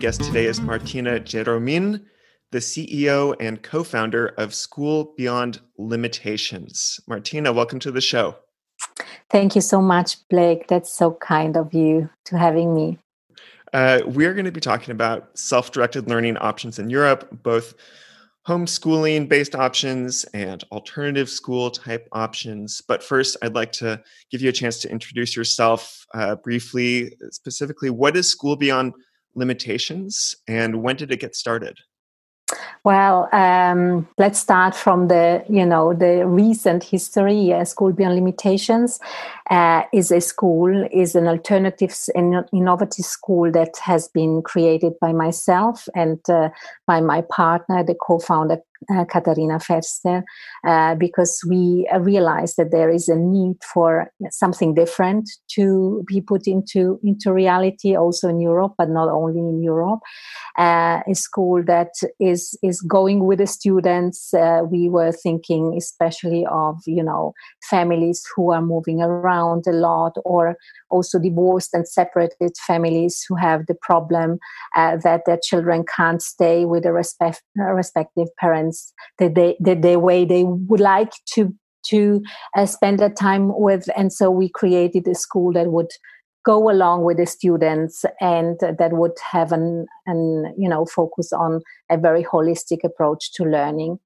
guest today is Martina Jeromin, the CEO and co-founder of School Beyond Limitations. Martina, welcome to the show. Thank you so much, Blake. That's so kind of you to having me. We're going to be talking about self-directed learning options in Europe, both homeschooling-based options and alternative school type options. But first, I'd like to give you a chance to introduce yourself briefly. Specifically, what is School Beyond Limitations and when did it get started? Well, let's start from the recent history. School Beyond Limitations is an alternative and innovative school that has been created by myself and by my partner, the co-founder, Katharina Ferster, because we realized that there is a need for something different to be put into reality also in Europe, but not only in Europe. A school that is going with the students. We were thinking especially of, families who are moving around a lot, or also divorced and separated families who have the problem that their children can't stay with the respective parents the way they would like to spend their time with. And so we created a school that would go along with the students and that would have an focus on a very holistic approach to learning.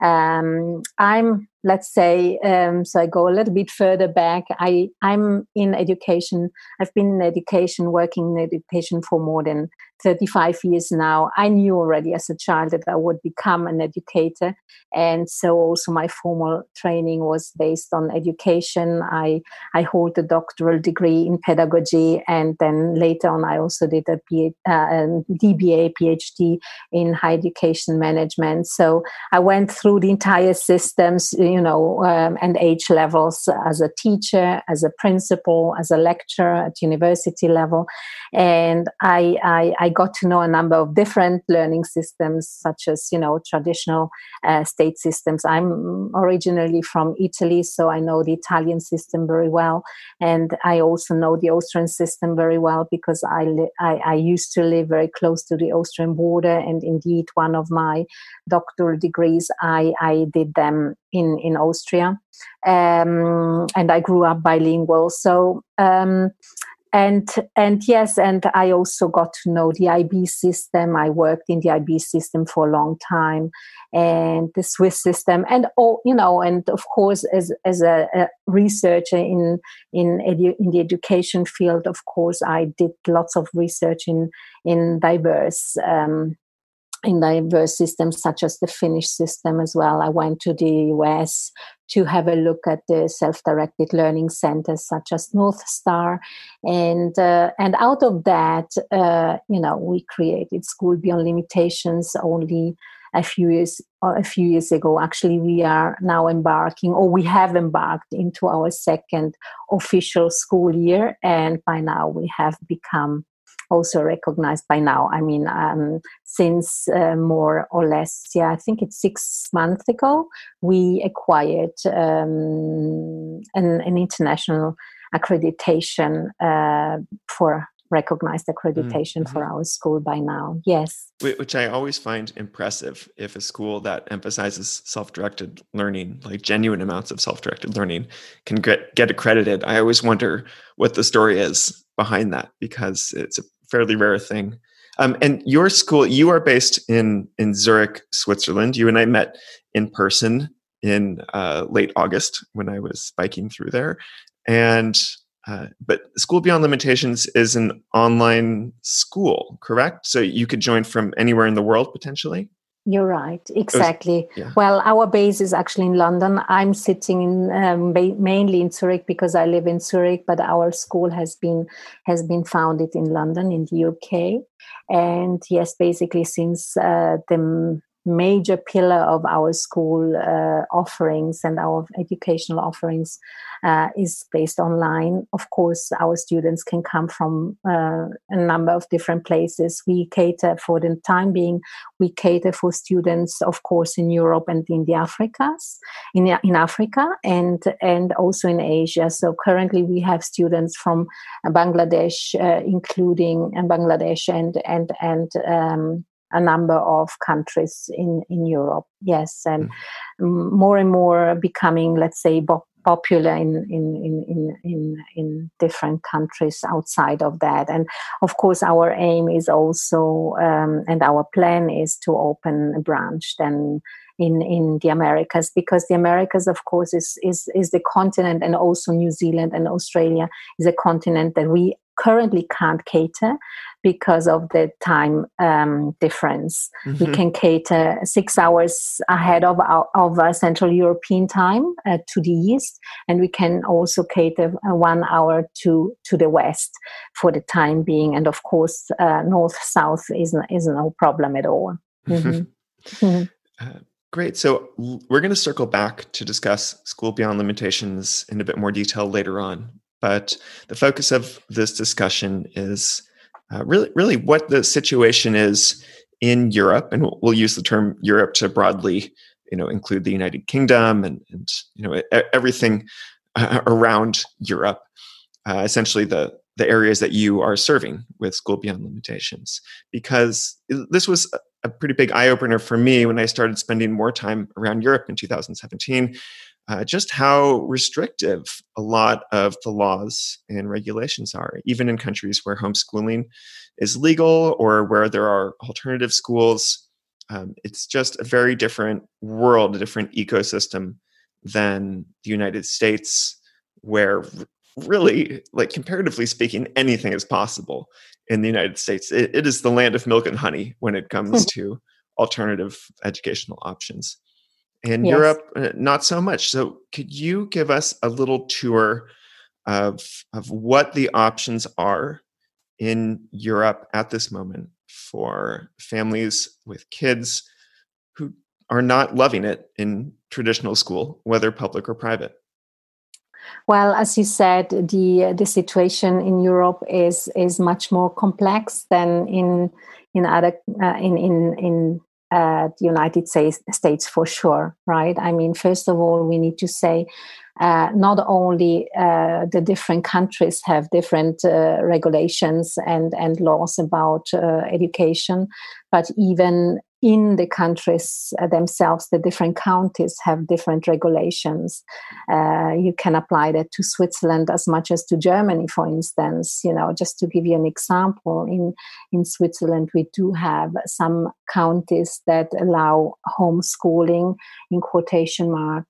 So I go a little bit further back. I'm in education. I've been in education, working in education for more than 35 years now. I knew already as a child that I would become an educator. And so also my formal training was based on education. I hold a doctoral degree in pedagogy. And then later on, I also did a DBA, PhD in higher education management. So I went through the entire systems, and age levels as a teacher, as a principal, as a lecturer at university level. And I got to know a number of different learning systems, such as, traditional state systems. I'm originally from Italy, so I know the Italian system very well. And I also know the Austrian system very well because I used to live very close to the Austrian border. And indeed, one of my doctoral degrees, I did them in Austria. And I grew up bilingual. So, and I also got to know the IB system. I worked in the IB system for a long time, and the Swiss system, and of course, as a researcher in the education field, of course, I did lots of research in diverse systems, such as the Finnish system as well. I went to the US to have a look at the self-directed learning centers, such as North Star, and out of that, we created School Beyond Limitations only a few years ago. Actually, we are now we have embarked into our second official school year, and by now we have become also recognized by now. I mean, since more or less, I think it's 6 months ago, we acquired an international accreditation for recognized accreditation for our school by now. Yes. Which I always find impressive if a school that emphasizes self-directed learning, like genuine amounts of self-directed learning, can get accredited. I always wonder what the story is behind that, because it's a fairly rare thing. And your school, you are based in Zurich, Switzerland. You and I met in person in late August when I was biking through there. And but School Beyond Limitations is an online school, correct? So you could join from anywhere in the world, potentially? You're right, exactly. Well, our base is actually in London. I'm sitting in mainly in Zurich because I live in Zurich, but our school has been founded in London, in the UK. And yes, basically since the major pillar of our school offerings and our educational offerings is based online. Of course, our students can come from a number of different places. We cater, for the time being, we cater for students, of course, in Europe and in the Africas, in Africa and also in Asia. So currently we have students from Bangladesh, including Bangladesh and a number of countries in Europe. Yes, and more and more becoming, let's say, popular in different countries outside of that. And of course, our aim is also, and our plan is to open a branch then in the Americas, because the Americas, of course, is the continent, and also New Zealand and Australia is a continent that we currently can't cater because of the time difference. Mm-hmm. We can cater 6 hours ahead of Central European time to the east, and we can also cater 1 hour to the west for the time being. And of course, north-south is no problem at all. Mm-hmm. Mm-hmm. Great. So we're going to circle back to discuss School Beyond Limitations in a bit more detail later on. But the focus of this discussion is really what the situation is in Europe, and we'll use the term Europe to broadly, include the United Kingdom and everything around Europe. Essentially, the areas that you are serving with School Beyond Limitations, because this was a pretty big eye opener for me when I started spending more time around Europe in 2017. Just how restrictive a lot of the laws and regulations are, even in countries where homeschooling is legal or where there are alternative schools. It's just a very different world, a different ecosystem than the United States, where really, like, comparatively speaking, anything is possible in the United States. It is the land of milk and honey when it comes to alternative educational options. In Yes. Europe, not so much. So could you give us a little tour of what the options are in Europe at this moment for families with kids who are not loving it in traditional school, whether public or private? Well, as you said, the situation in Europe is much more complex than in other the United States, for sure, right? I mean, first of all, we need to say not only the different countries have different regulations and laws about education, but even in the countries themselves, the different counties have different regulations. You can apply that to Switzerland as much as to Germany, for instance. Just to give you an example, in Switzerland, we do have some counties that allow homeschooling, in quotation mark.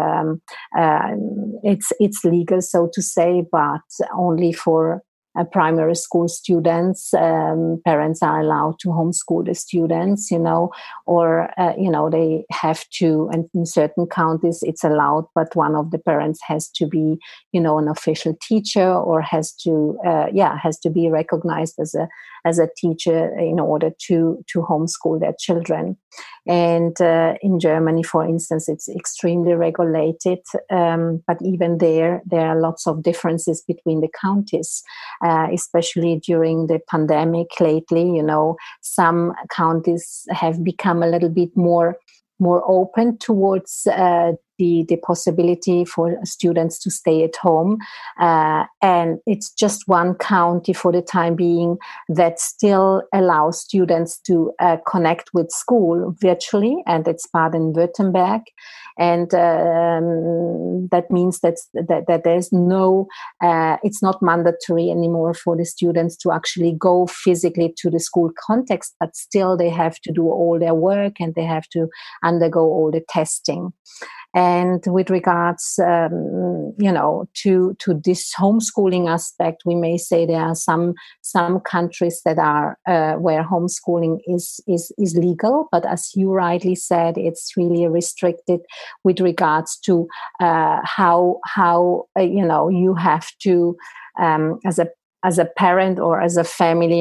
It's legal, so to say, but only for primary school students. Parents are allowed to homeschool the students, or they have to, and in certain counties it's allowed, but one of the parents has to be, an official teacher, or has to be recognized as a teacher in order to homeschool their children. And in Germany, for instance, it's extremely regulated, but even there are lots of differences between the counties, especially during the pandemic lately. Some counties have become a little bit more open towards the possibility for students to stay at home. And it's just one county for the time being that still allows students to connect with school virtually, and it's Baden-Württemberg. And that means that there's no, it's not mandatory anymore for the students to actually go physically to the school context, but still they have to do all their work and they have to undergo all the testing. And with regards, to this homeschooling aspect, we may say there are some countries that are where homeschooling is legal, but as you rightly said, it's really restricted with regards to how you have to, as a parent or as a family,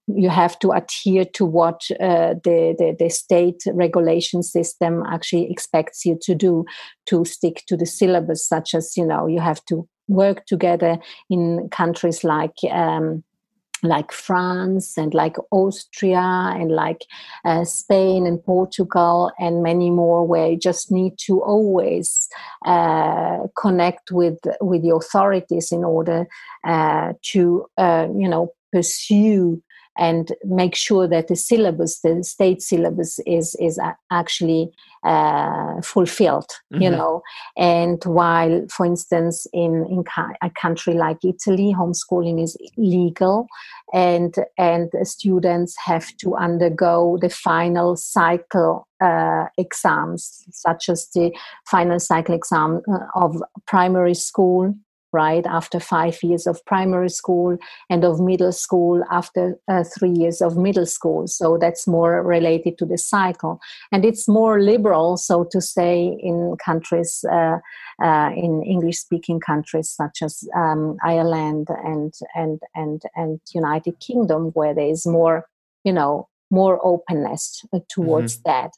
you have to adhere to what the state regulation system actually expects you to do, to stick to the syllabus, such as, you have to work together in countries like France and like Austria and like Spain and Portugal and many more, where you just need to always connect with the authorities in order to pursue and make sure that the state syllabus is actually fulfilled, And while, for instance, in a country like Italy, homeschooling is legal, and students have to undergo the final cycle exams, such as the final cycle exam of primary school, right, after 5 years of primary school, and of middle school after 3 years of middle school. So that's more related to the cycle. And it's more liberal, so to say, in countries, in English-speaking countries such as Ireland and United Kingdom, where there is more, more openness towards that.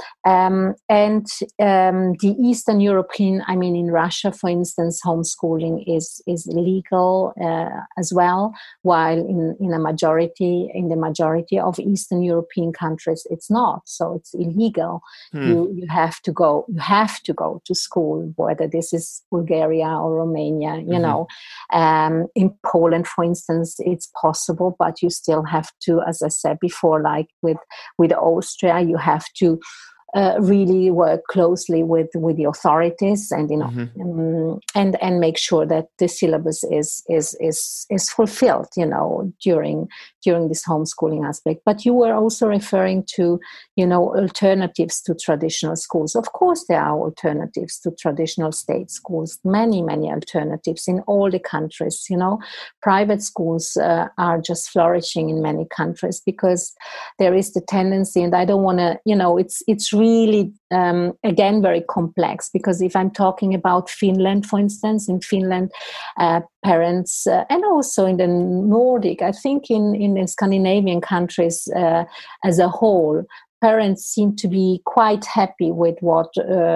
The Eastern European, in Russia, for instance, homeschooling is legal as well, while in the majority of Eastern European countries, it's not. So it's illegal. You have to go to school, whether this is Bulgaria or Romania. In Poland, for instance, it's possible, but you still have to, as I said before, like with Austria, you have to really work closely with the authorities, and and make sure that the syllabus is fulfilled, during this homeschooling aspect. But you were also referring to, alternatives to traditional schools. Of course, there are alternatives to traditional state schools. Many alternatives in all the countries. Private schools are just flourishing in many countries because there is the tendency, and I don't want to, it's really again very complex, because if I'm talking about Finland, for instance, in Finland, parents and also in the Nordic, I think in the Scandinavian countries as a whole, parents seem to be quite happy with what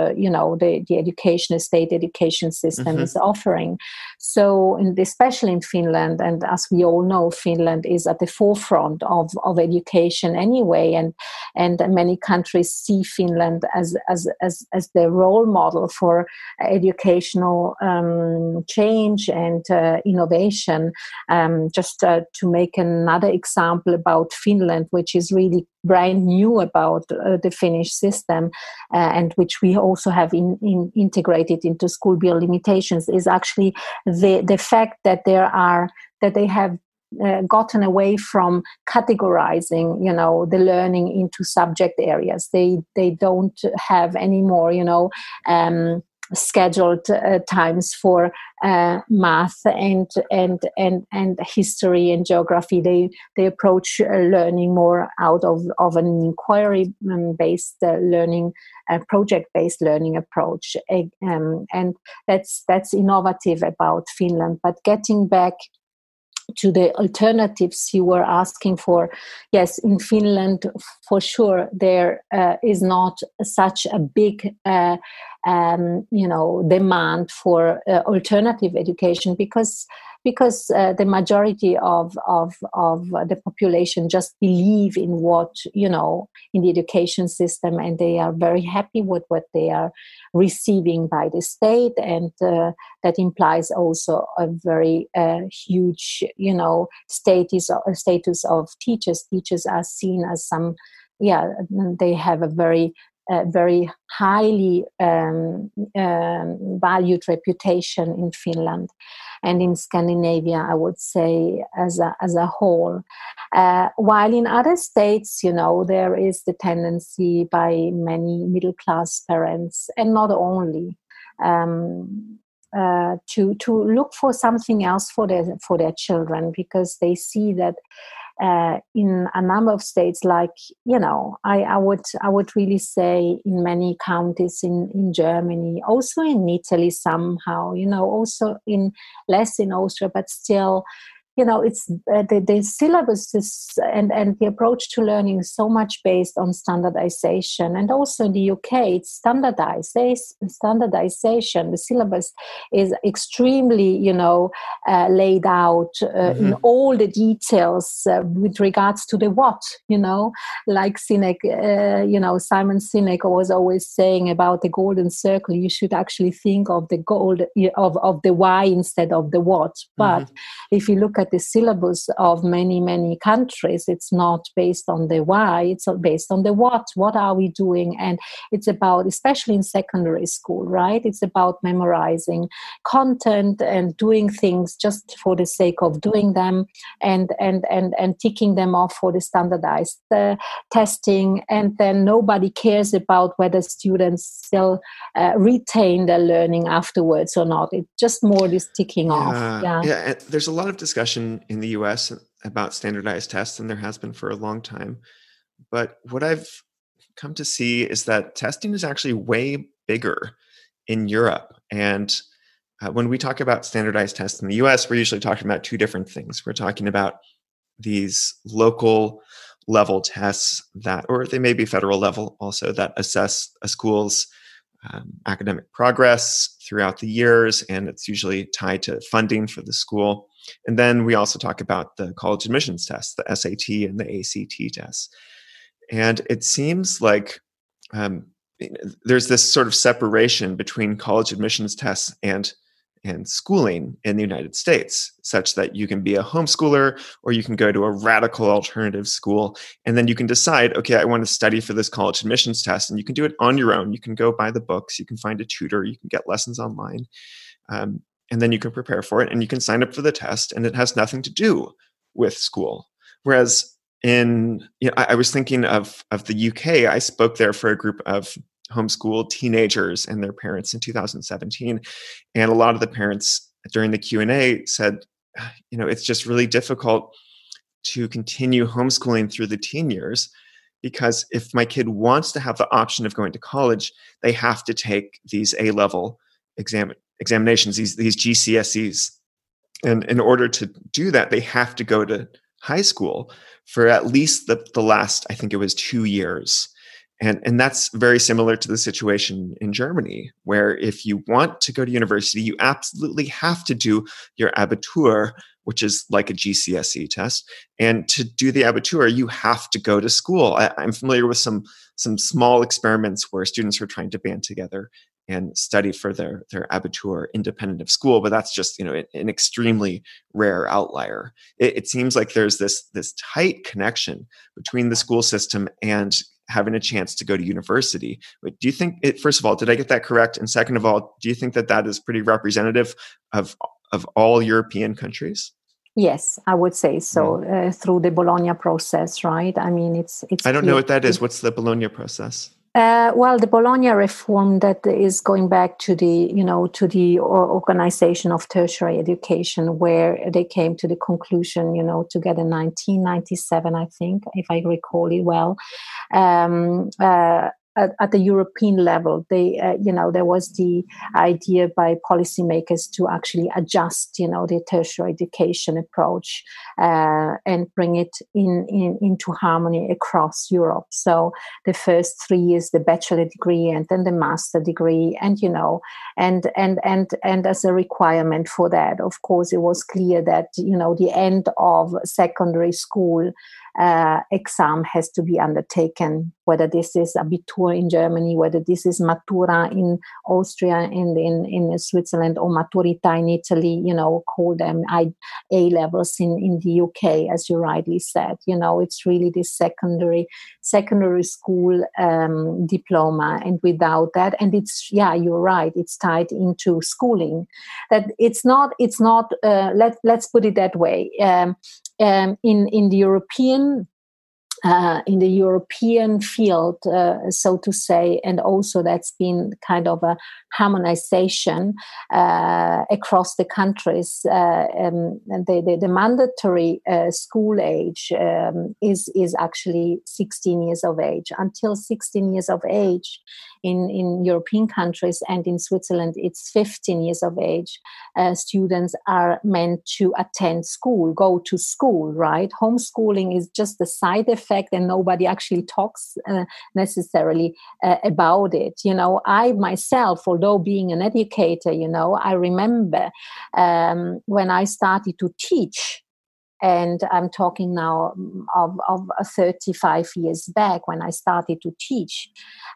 the state education system is offering. So, especially in Finland, and as we all know, Finland is at the forefront of education anyway, and many countries see Finland as the role model for educational change and innovation. Just to make another example about Finland, which is really brand new about the Finnish system, and which we also have integrated into school bill limitations, is actually the fact that they have gotten away from categorizing, the learning into subject areas. They don't have any more, scheduled times for math and history and geography. They approach learning more out of an inquiry based learning, project based learning approach, and that's innovative about Finland. But getting back to the alternatives you were asking for, yes, in Finland, for sure, there is not such a big demand for alternative education, because the majority of the population just believe in what, in the education system, and they are very happy with what they are receiving by the state, and that implies also a very huge, status of teachers. Teachers are seen as they have a very highly valued reputation in Finland and in Scandinavia, I would say, as a whole. While in other states, there is the tendency by many middle-class parents, and not only, to look for something else for their children, because they see that in a number of states, like, I would really say in many counties in Germany, also in Italy somehow, also less in Austria, but still, it's the syllabus is, and the approach to learning is so much based on standardization. And also in the UK, it's standardization. The syllabus is extremely, laid out in all the details with regards to the what, like Sinek, Simon Sinek was always saying about the golden circle. You should actually think of the gold of the why instead of the what. But if you look at the syllabus of many, many countries, it's not based on the why, it's based on the what. What are we doing? And it's about, especially in secondary school, right? It's about memorizing content and doing things just for the sake of doing them, and ticking them off for the standardized testing. And then nobody cares about whether students still retain their learning afterwards or not. It's just more this ticking off. Yeah. There's a lot of discussion in the US about standardized tests, and there has been for a long time. But what I've come to see is that testing is actually way bigger in Europe. And when we talk about standardized tests in the US, we're usually talking about two different things. We're talking about these local level tests that, or they may be federal level also, that assess a school's academic progress throughout the years, and it's usually tied to funding for the school. And then we also talk about the college admissions tests, the SAT and the ACT tests. And it seems like there's this sort of separation between college admissions tests and schooling in the United States, such that you can be a homeschooler or you can go to a radical alternative school, and then you can decide, okay, I want to study for this college admissions test, and you can do it on your own. You can go buy the books, you can find a tutor, you can get lessons online, and then you can prepare for it, and you can sign up for the test, and it has nothing to do with school. Whereas I was thinking of the UK. I spoke there for a group of homeschool teenagers and their parents in 2017. And a lot of the parents during the Q&A said, it's just really difficult to continue homeschooling through the teen years, because if my kid wants to have the option of going to college, they have to take these A-level examinations, these GCSEs. And in order to do that, they have to go to high school for at least the last, I think it was 2 years. And that's very similar to the situation in Germany, where if you want to go to university, you absolutely have to do your Abitur, which is like a GCSE test. And to do the Abitur, you have to go to school. I'm familiar with some small experiments where students are trying to band together and study for their Abitur independent of school, but that's just an extremely rare outlier. It seems like there's this tight connection between the school system and having a chance to go to university. Do you think, first of all, did I get that correct? And second of all, do you think that is pretty representative of all European countries? Yes, I would say so. Through the Bologna process, right? I mean, it's. I don't know what that is. What's the Bologna process? Well, the Bologna reform that is going back to the organization of tertiary education, where they came to the conclusion, together in 1997, I think, if I recall it well. At the European level, there was the idea by policymakers to actually adjust, the tertiary education approach and bring it into harmony across Europe. So the first 3 years, the bachelor degree, and then the master degree, and as a requirement for that, of course, it was clear that the end of secondary school exam has to be undertaken, whether this is Abitur in Germany, whether this is Matura in Austria, in Switzerland, or Maturita in Italy, call them A-levels in the UK, as you rightly said. It's really this secondary school diploma, and without that, and you're right, it's tied into schooling. That it's not. Let's put it that way. In the European field, so to say, and also that's been kind of a harmonization across the countries. The mandatory school age is actually 16 years of age. Until 16 years of age, in European countries and in Switzerland, it's 15 years of age. Students are meant to attend school, go to school, right? Homeschooling is just a side effect, and nobody actually talks necessarily about it. I myself, although being an educator, I remember when I started to teach, and I'm talking now of 35 years back when I started to teach.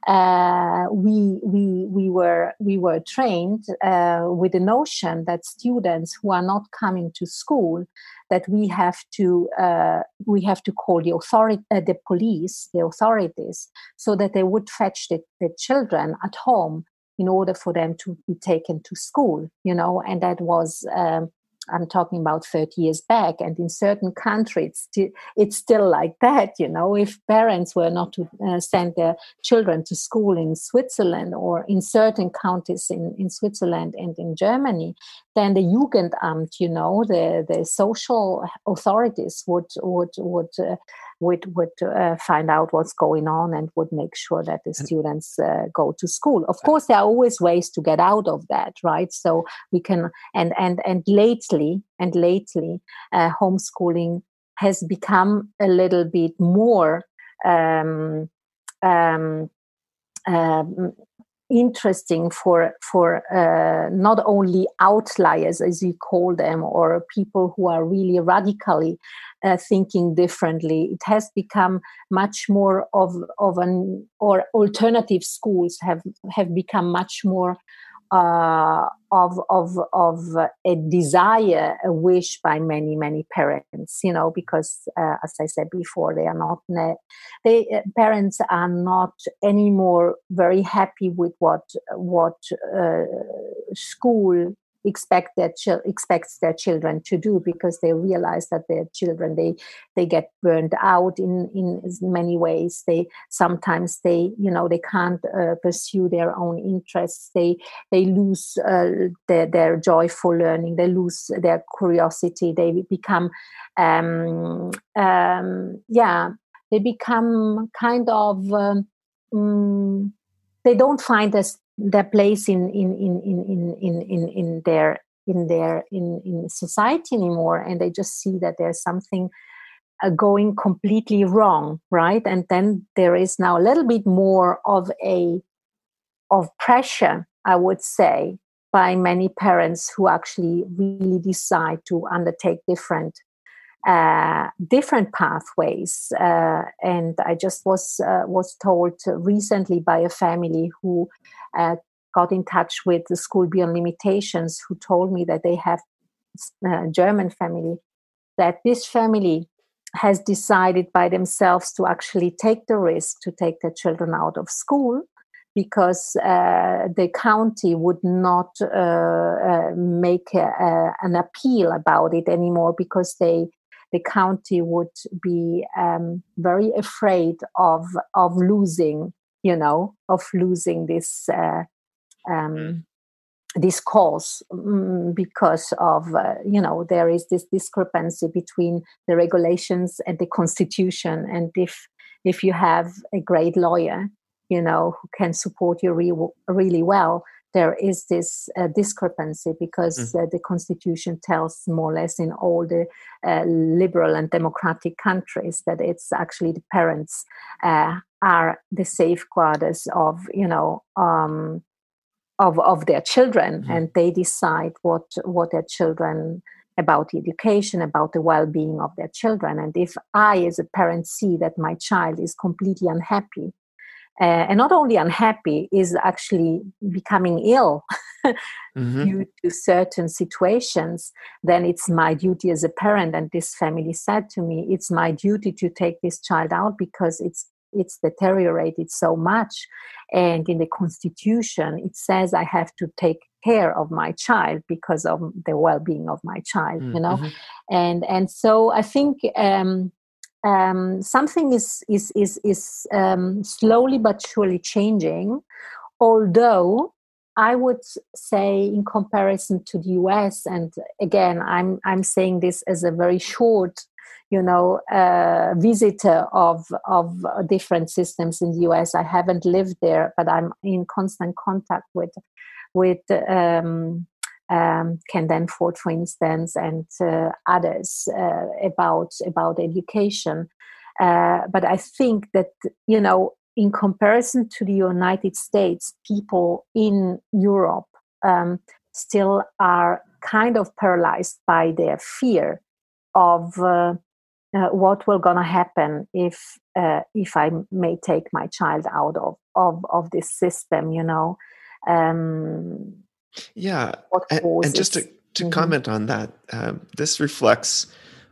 We were trained with the notion that students who are not coming to school, that we have to call the police, the authorities, so that they would fetch the children at home in order for them to be taken to school. And that was. I'm talking about 30 years back, and in certain countries, it's still like that. If parents were not to send their children to school in Switzerland or in certain counties in Switzerland and in Germany, then the Jugendamt, the social authorities would find out what's going on and would make sure that the students go to school. Of course, there are always ways to get out of that, right? So we can, and lately, homeschooling has become a little bit more interesting for not only outliers, as you call them, or people who are really radically thinking differently. It has become much more of an, or alternative schools have become much more of a desire, a wish by many parents, because as I said before, they are not parents are not anymore very happy with what school expects their children to do, because they realize that their children they get burned out in many ways. They sometimes they can't pursue their own interests. They lose their joyful learning. They lose their curiosity. They become they become kind of they don't find their place in society anymore, and they just see that there's something going completely wrong, right? And then there is now a little bit more of pressure, I would say, by many parents who actually really decide to undertake different pathways. And I just was told recently by a family who got in touch with the School Beyond Limitations, who told me that they have a German family, that this family has decided by themselves to actually take the risk to take their children out of school, because the county would not make an appeal about it anymore, because the county would be very afraid of losing this this cause, because of there is this discrepancy between the regulations and the constitution. And if you have a great lawyer who can support you really well, there is this discrepancy, because the constitution tells more or less in all the liberal and democratic countries that it's actually the parents are the safeguarders of their children, and they decide what their children, about the education, about the well-being of their children. And if I as a parent see that my child is completely unhappy, and not only unhappy, is actually becoming ill due to certain situations, then it's my duty as a parent. And this family said to me, it's my duty to take this child out, because it's deteriorated so much. And in the constitution, it says I have to take care of my child because of the well-being of my child, And so I think something is slowly but surely changing, although I would say, in comparison to the US, and again, I'm saying this as a very short, visitor of different systems in the US. I haven't lived there, but I'm in constant contact with Ken Danforth, for instance, and others about education. But I think that, in comparison to the United States, people in Europe still are kind of paralyzed by their fear of what will gonna happen if I may take my child out of this system, Yeah, and just to comment on that, this reflects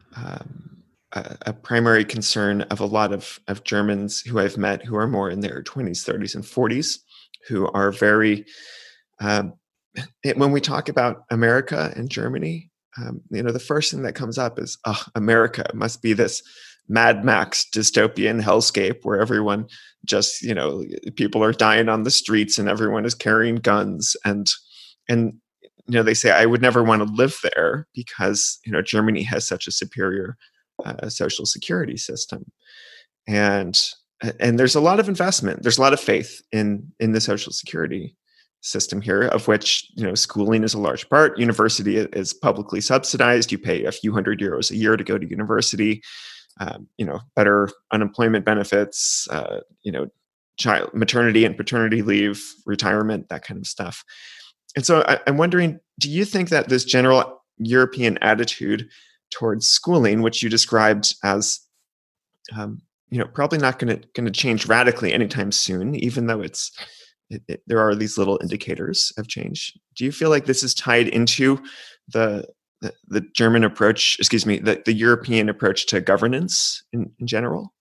a primary concern of a lot of Germans who I've met who are more in their 20s, 30s, and 40s, who are very, when we talk about America and Germany, the first thing that comes up is, America must be this Mad Max dystopian hellscape where everyone just, people are dying on the streets and everyone is carrying guns. And they say, I would never want to live there because, Germany has such a superior social security system. And there's a lot of investment. There's a lot of faith in the social security system here, of which, schooling is a large part. University is publicly subsidized. You pay a few €100 a year to go to university. Better unemployment benefits, child maternity and paternity leave, retirement, that kind of stuff. And so I'm wondering, do you think that this general European attitude towards schooling, which you described as, probably not going to change radically anytime soon, even though there are these little indicators of change. Do you feel like this is tied into the German approach, the European approach to governance in general?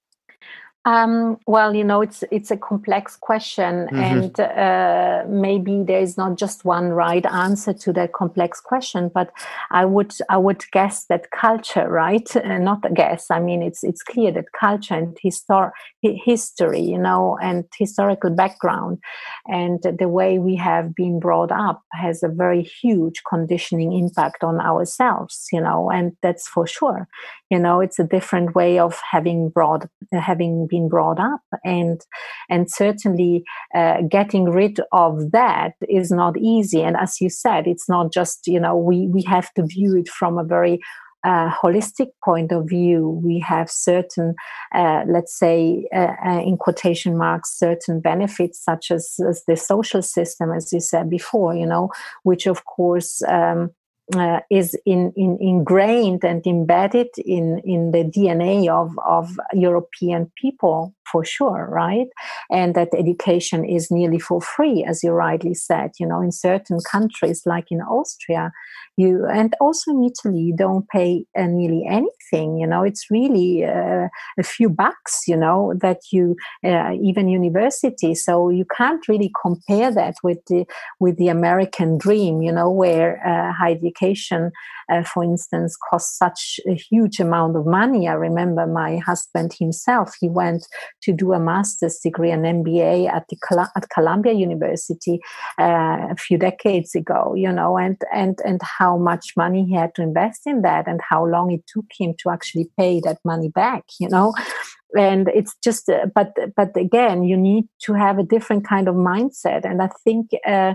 Well, it's a complex question, and maybe there is not just one right answer to that complex question. But I would guess that culture, right? Not a guess. I mean, it's clear that culture and history, and historical background, and the way we have been brought up has a very huge conditioning impact on ourselves, and that's for sure. It's a different way of having been brought up, and certainly getting rid of that is not easy. And as you said, it's not just we have to view it from a very holistic point of view. We have certain, let's say, in quotation marks, certain benefits, such as the social system, as you said before, which of course is ingrained and embedded in the DNA of European people, for sure, right? And that education is nearly for free, as you rightly said. In certain countries, like in Austria, and also in Italy, you don't pay nearly anything. It's really a few bucks. That you even university. So you can't really compare that with the American dream. Where higher education, for instance, costs such a huge amount of money. I remember my husband himself. He went to do a master's degree, an MBA at Columbia University a few decades ago. And how much money he had to invest in that, and how long it took him to actually pay that money back. And it's just, but again, you need to have a different kind of mindset. And I think,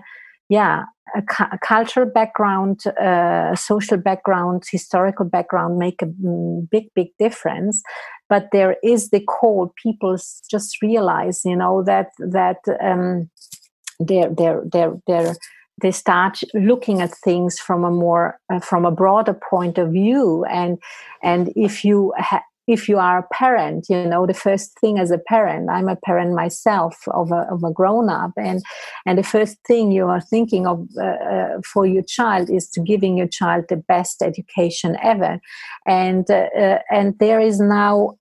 a cultural background, social background, historical background make a big difference. But there is the call. People just realize, that they start looking at things from a broader point of view. And if you are a parent, the first thing as a parent, I'm a parent myself of a grown-up, and the first thing you are thinking of for your child is to giving your child the best education ever. And there is now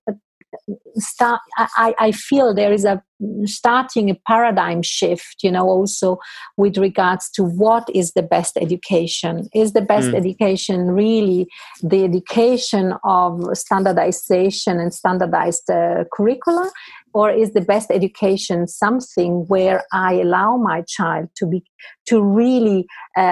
I feel there is starting a paradigm shift, also with regards to what is the best education. Is the best education really the education of standardization and standardized curricula? or is the best education something where I allow my child to really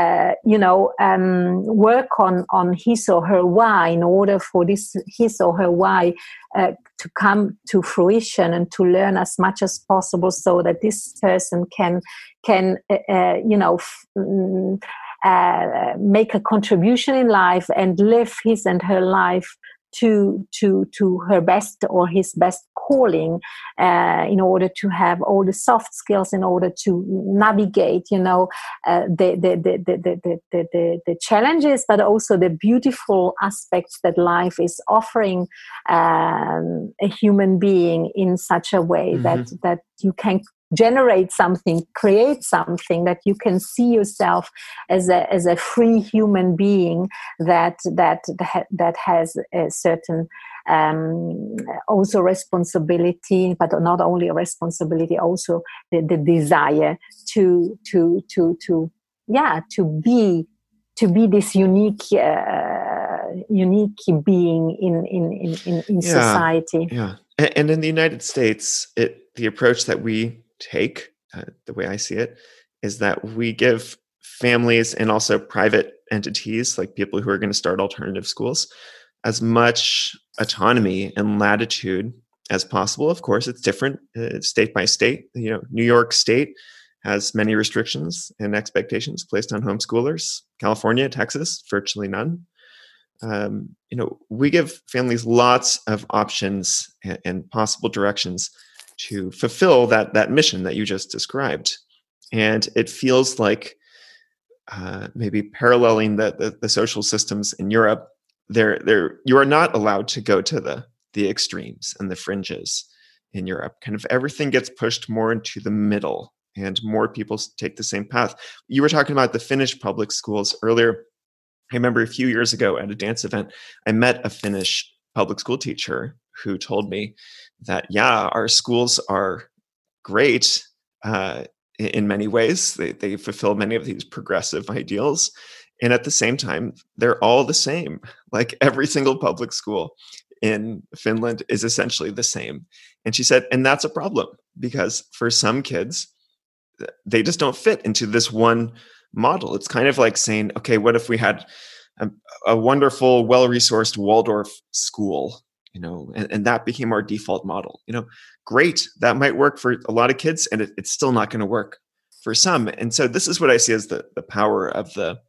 work on his or her why, in order for this his or her why to come to fruition and to learn as much as possible, so that this person can make a contribution in life and live his and her life to her best or his best calling, in order to have all the soft skills, in order to navigate, the challenges, but also the beautiful aspects that life is offering a human being in such a way that you can generate something, create something, that you can see yourself as a free human being that has a certain also responsibility, but not only a responsibility, also the desire to be this unique being in society. Yeah, and in the United States, the approach that we take, the way I see it, is that we give families and also private entities, like people who are going to start alternative schools, as much autonomy and latitude as possible. Of course, it's different state by state. New York State has many restrictions and expectations placed on homeschoolers. California, Texas, virtually none. We give families lots of options and possible directions to fulfill that mission that you just described. And it feels like maybe paralleling the social systems in Europe, you are not allowed to go to the extremes and the fringes in Europe. Kind of everything gets pushed more into the middle, and more people take the same path. You were talking about the Finnish public schools earlier. I remember a few years ago at a dance event, I met a Finnish public school teacher who told me that, our schools are great in many ways. They fulfill many of these progressive ideals. And at the same time, they're all the same. Like every single public school in Finland is essentially the same. And she said, and that's a problem, because for some kids, they just don't fit into this one model. It's kind of like saying, okay, what if we had a wonderful, well-resourced Waldorf school, and that became our default model. Great, that might work for a lot of kids, and it's still not going to work for some. And so this is what I see as the power of the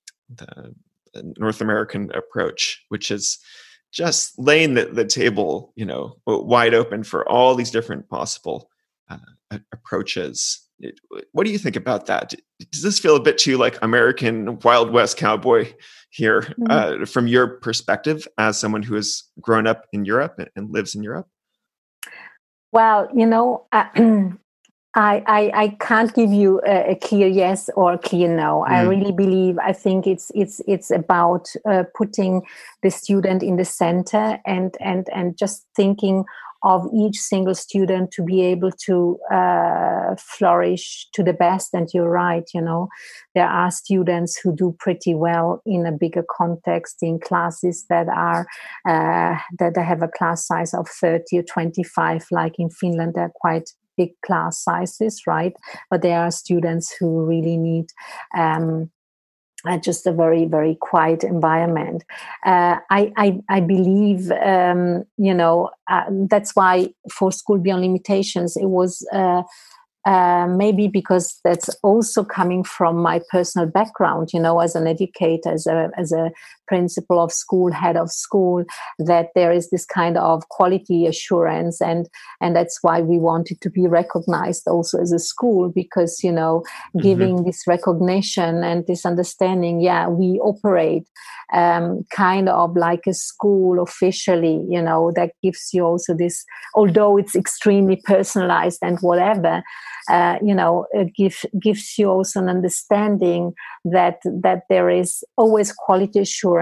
North American approach, which is just laying the table, wide open for all these different possible approaches. What do you think about that? Does this feel a bit too like American Wild West cowboy here, from your perspective as someone who has grown up in Europe and lives in Europe? Well, I can't give you a clear yes or a clear no. I think it's about putting the student in the center and just thinking of each single student to be able to flourish to the best. And you're right, there are students who do pretty well in a bigger context, in classes that they have a class size of 30 or 25, like in Finland. They're quite big class sizes, right? But there are students who really need just a very, very quiet environment. I believe, that's why for School Beyond Limitations, it was maybe because that's also coming from my personal background, as an educator, as a principal of school, head of school, that there is this kind of quality assurance, and that's why we wanted to be recognized also as a school, because giving this recognition and this understanding, we operate kind of like a school officially, that gives you also this, although it's extremely personalized and whatever, it gives you also an understanding that there is always quality assurance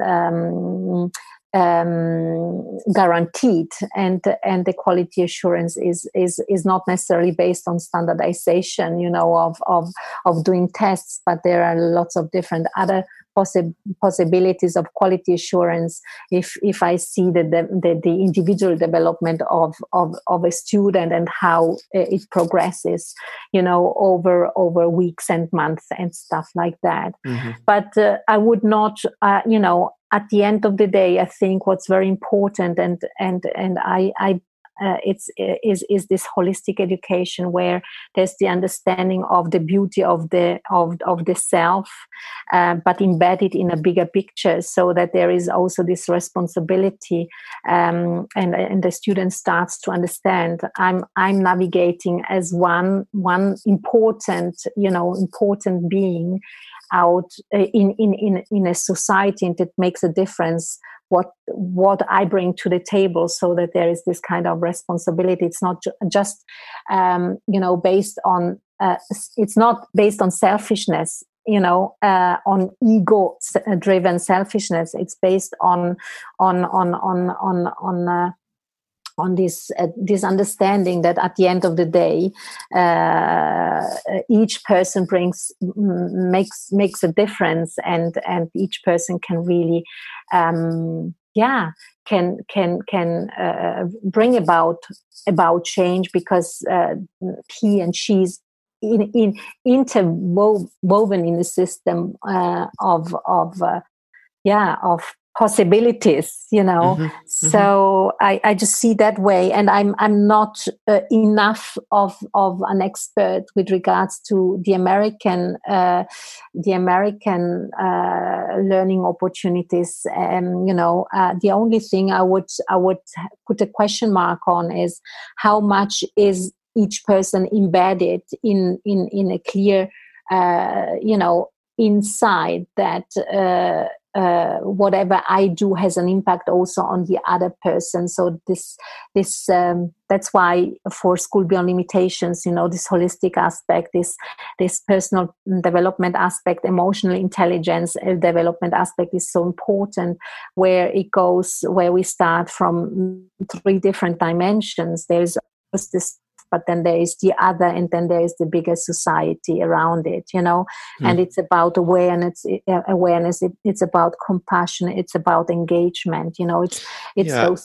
guaranteed, and the quality assurance is not necessarily based on standardization, of doing tests, but there are lots of different other possibilities of quality assurance if I see the individual development of a student and how it progresses, over weeks and months and stuff like that. Mm-hmm. But I would not, at the end of the day, I think what's very important, and is this holistic education where there's the understanding of the beauty of the self, but embedded in a bigger picture, so that there is also this responsibility, and the student starts to understand I'm navigating as one important being out in a society, and it makes a difference what I bring to the table, so that there is this kind of responsibility. It's not just based on it's not based on selfishness, on ego driven selfishness. It's based on this understanding that at the end of the day, each person makes a difference, and each person can really can bring about change, because he and she's interwoven in a system of possibilities, Mm-hmm. So I just see that way, and I'm not enough of an expert with regards to the American learning opportunities. The only thing I would put a question mark on is how much is each person embedded in a clear insight that whatever I do has an impact also on the other person. So this that's why for School Beyond Limitations, this holistic aspect, this personal development aspect, emotional intelligence development aspect is so important. Where we start from 3 different dimensions. There's this, but then there is the other, and then there is the bigger society around it, and it's about awareness, it's about compassion, it's about engagement, it's those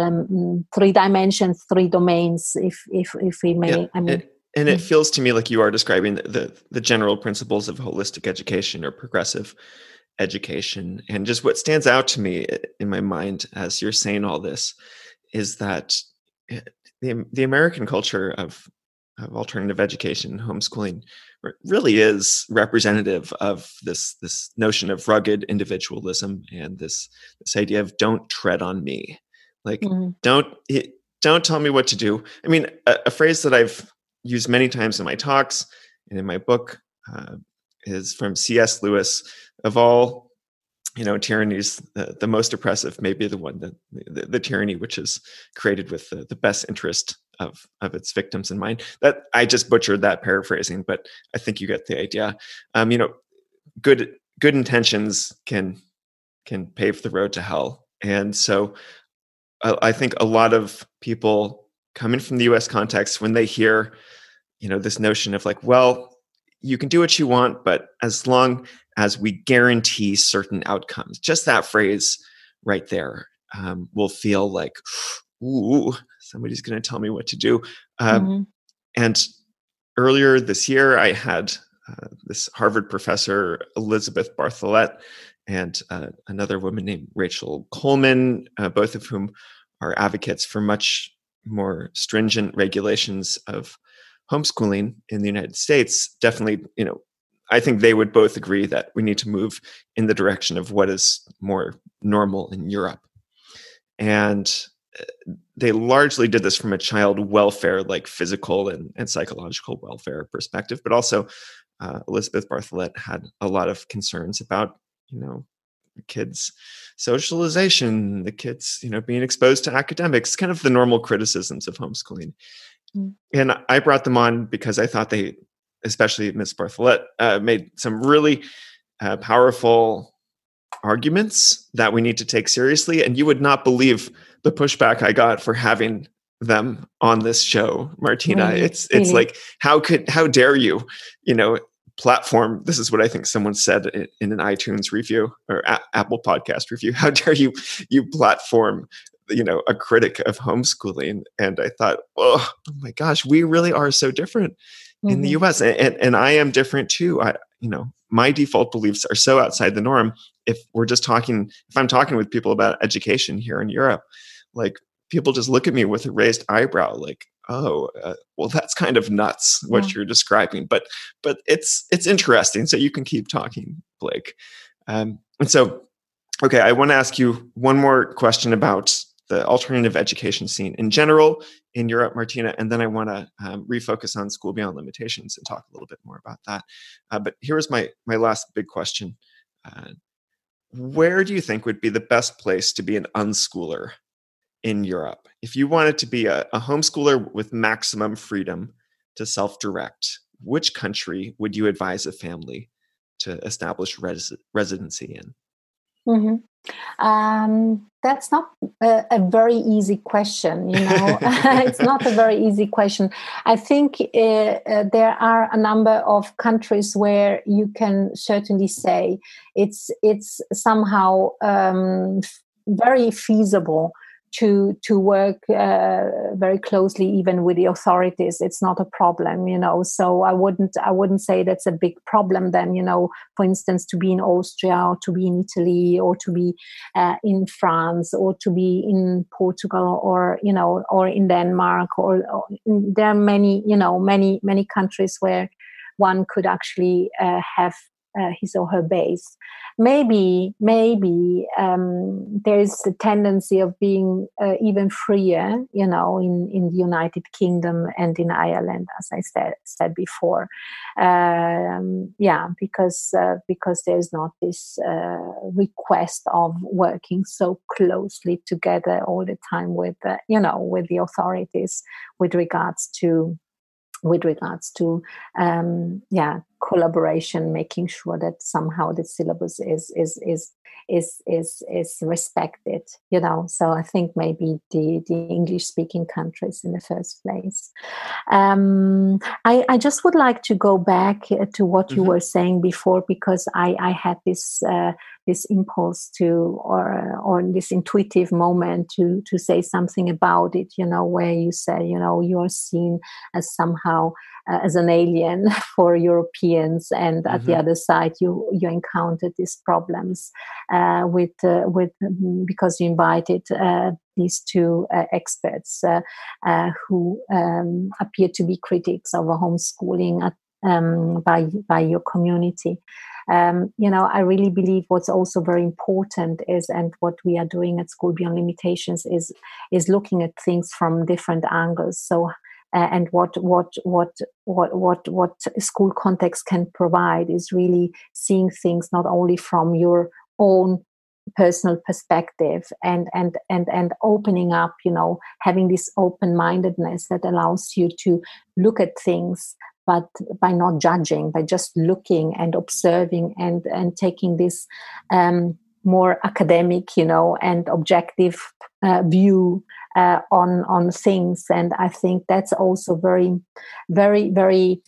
3 dimensions, 3 domains, if we may. And it feels to me like you are describing the general principles of holistic education or progressive education. And just what stands out to me in my mind as you're saying all this is that the American culture of alternative education, homeschooling, really is representative of this notion of rugged individualism and this idea of don't tread on me, like don't tell me what to do. I mean, a phrase that I've used many times in my talks and in my book is from C.S. Lewis. Of all tyrannies, the most oppressive may be the one that the tyranny which is created with the best interest of its victims in mind. That I just butchered that paraphrasing, but I think you get the idea. Good intentions can pave the road to hell, and so I think a lot of people coming from the U.S. context, when they hear this notion of like, well, you can do what you want, but as long as we guarantee certain outcomes, just that phrase right there will feel like, ooh, somebody's going to tell me what to do. And earlier this year, I had this Harvard professor, Elizabeth Bartholet, and another woman named Rachel Coleman, both of whom are advocates for much more stringent regulations of homeschooling in the United States. Definitely, I think they would both agree that we need to move in the direction of what is more normal in Europe. And they largely did this from a child welfare, like physical and psychological welfare perspective. But also, Elizabeth Bartholet had a lot of concerns about, the kids' socialization, the kids, being exposed to academics, kind of the normal criticisms of homeschooling. And I brought them on because I thought they, especially Ms. Bartholet, made some really powerful arguments that we need to take seriously. And you would not believe the pushback I got for having them on this show, Martina. Really? It's like, how dare you, platform. This is what I think someone said in an iTunes review or Apple podcast review. How dare you platform, a critic of homeschooling? And I thought, oh my gosh, we really are so different in the US. And I am different too. My default beliefs are so outside the norm. If I'm talking with people about education here in Europe, like people just look at me with a raised eyebrow, like, oh, well, that's kind of nuts what you're describing. But it's interesting. So you can keep talking, Blake. And so, okay, I want to ask you one more question about the alternative education scene in general in Europe, Martina, and then I want to refocus on School Beyond Limitations and talk a little bit more about that. But here's my last big question. Where do you think would be the best place to be an unschooler in Europe? If you wanted to be a homeschooler with maximum freedom to self-direct, which country would you advise a family to establish residency in? That's not a very easy question, It's not a very easy question. I think there are a number of countries where you can certainly say it's somehow very feasible to work very closely even with the authorities. It's not a problem, so I wouldn't say that's a big problem then, for instance, to be in Austria or to be in Italy or to be in France or to be in Portugal or in Denmark or there are many countries where one could actually have his or her base. Maybe there is a tendency of being even freer, in the United Kingdom and in Ireland, as I said before. Because there's not this request of working so closely together all the time with the authorities with regards to collaboration, making sure that somehow the syllabus is respected, So I think maybe the English speaking countries in the first place. I just would like to go back to what you were saying before, because I had this impulse to, or this intuitive moment to say something about it, where you say, you're seen as somehow as an alien for Europeans, and at the other side you encountered these problems because you invited these two experts who appear to be critics of homeschooling by your community. I really believe what's also very important is, and what we are doing at School Beyond Limitations is looking at things from different angles. So, and what school context can provide is really seeing things not only from your own personal perspective and opening up, having this open-mindedness that allows you to look at things, but by not judging, by just looking and observing and taking this more academic, and objective view on things. And I think that's also very, very, very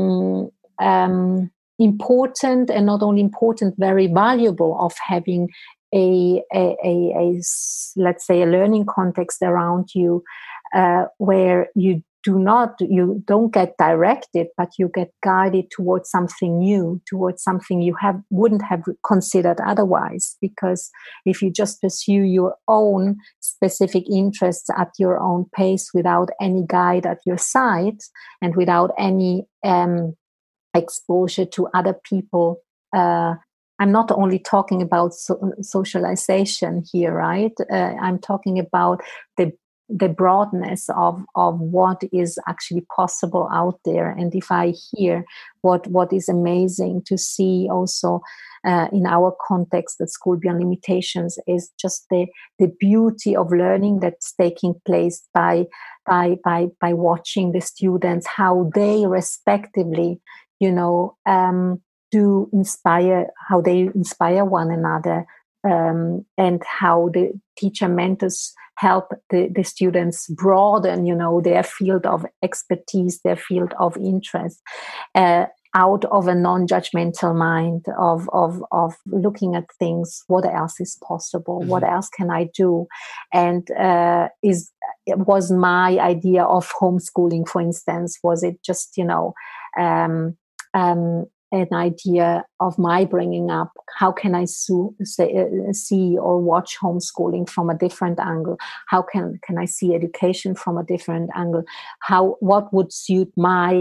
important, and not only important, very valuable, of having a let's say a learning context around you where you don't get directed, but you get guided towards something new, towards something you wouldn't have considered otherwise. Because if you just pursue your own specific interests at your own pace, without any guide at your side, and without any exposure to other people, I'm not only talking about socialization here, right? I'm talking about the broadness of what is actually possible out there. And if I hear what is amazing to see also in our context at School Beyond Limitations, is just the beauty of learning that's taking place by watching the students, how they respectively, do inspire, how they inspire one another, and how the teacher mentors help the students broaden, their field of expertise, their field of interest. out of a non-judgmental mind of looking at things. What else is possible? What else can I do? And it was my idea of homeschooling, for instance. Was it just, an idea of my bringing up? How can I see or watch homeschooling from a different angle? How can I see education from a different angle? What would suit my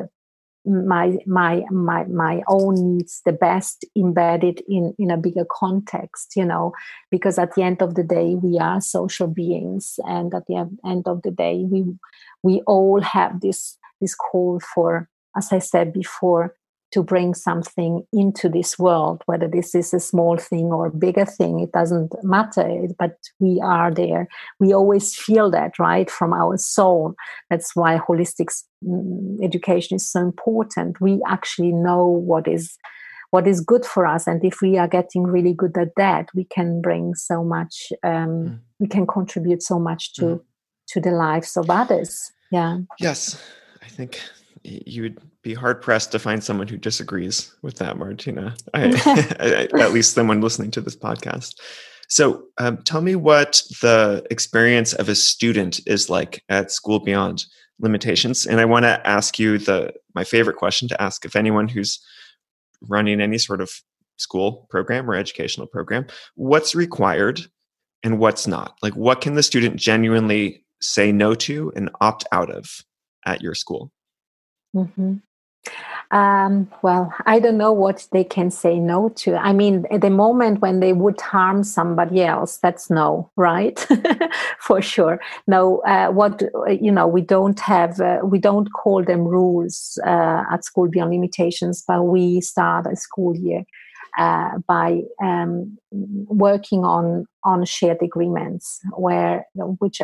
own needs the best, embedded in a bigger context, because at the end of the day we are social beings, and at the end of the day we all have this call for, as I said before, to bring something into this world, whether this is a small thing or a bigger thing, it doesn't matter, but we are there. We always feel that, right, from our soul. That's why holistic education is so important. We actually know what is good for us, and if we are getting really good at that, we can bring so much, we can contribute so much to the lives of others. Yeah. Yes, I think you would be hard pressed to find someone who disagrees with that, Martina. At least someone listening to this podcast. So tell me what the experience of a student is like at School Beyond Limitations. And I want to ask you my favorite question to ask of anyone who's running any sort of school program or educational program: what's required and what's not? Like, what can the student genuinely say no to and opt out of at your school? Mm-hmm. Well, I don't know what they can say no to. I mean, at the moment when they would harm somebody else, that's no, right? For sure. No, we don't have, we don't call them rules at School Beyond Limitations, but we start a school year by working on shared agreements, which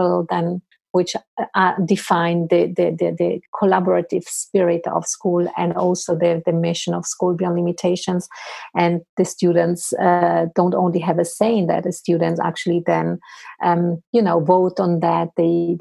define the collaborative spirit of school, and also the mission of School Beyond Limitations. And the students don't only have a say in that; the students actually then, vote on that. They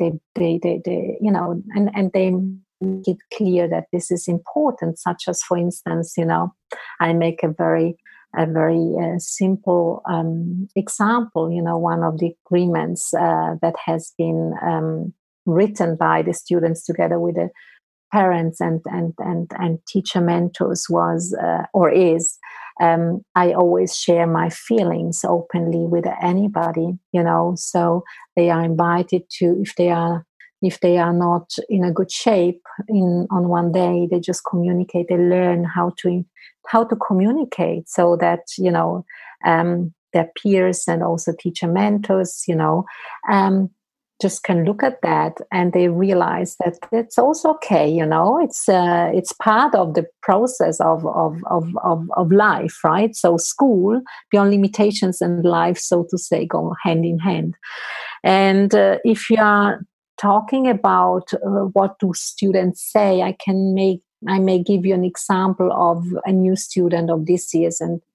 and they make it clear that this is important. Such as, for instance, I make a very simple example. One of the agreements that has been written by the students together with the parents and teacher mentors was or is, I always share my feelings openly with anybody. So they are invited to, if they are not in a good shape on one day, they just communicate. They learn how to communicate, so that their peers and also teacher mentors just can look at that, and they realize that it's also okay. It's part of the process of life, right? So School Beyond Limitations and life, so to say, go hand in hand. And if you are talking about what do students say, I may give you an example of a new student of this year,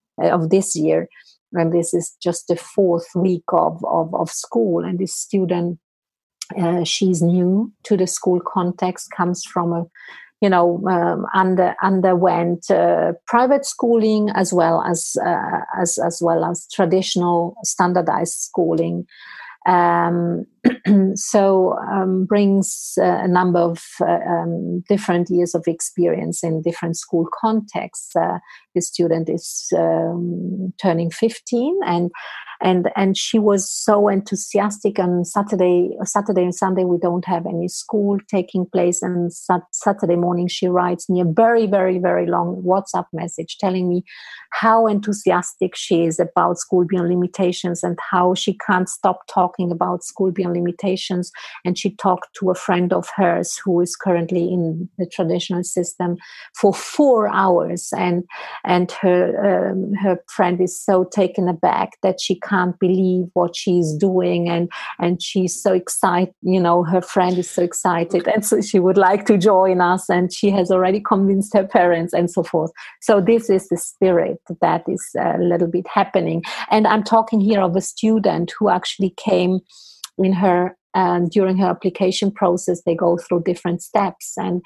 and this is just the 4th week of school. And this student, she's new to the school context, comes from underwent private schooling as well as traditional standardized schooling. Brings a number of different years of experience in different school contexts. The student is turning 15, and she was so enthusiastic. On Saturday and Sunday we don't have any school taking place, and Saturday morning she writes me a very, very, very long WhatsApp message telling me how enthusiastic she is about School Beyond Limitations and how she can't stop talking about School Beyond Limitations. And she talked to a friend of hers who is currently in the traditional system for 4 hours, and her friend is so taken aback that she can't believe what she's doing, and she's so excited. Her friend is so excited, and so she would like to join us, and she has already convinced her parents, and so forth. So this is the spirit that is a little bit happening. And I'm talking here of a student who actually came in her during her application process. They go through different steps,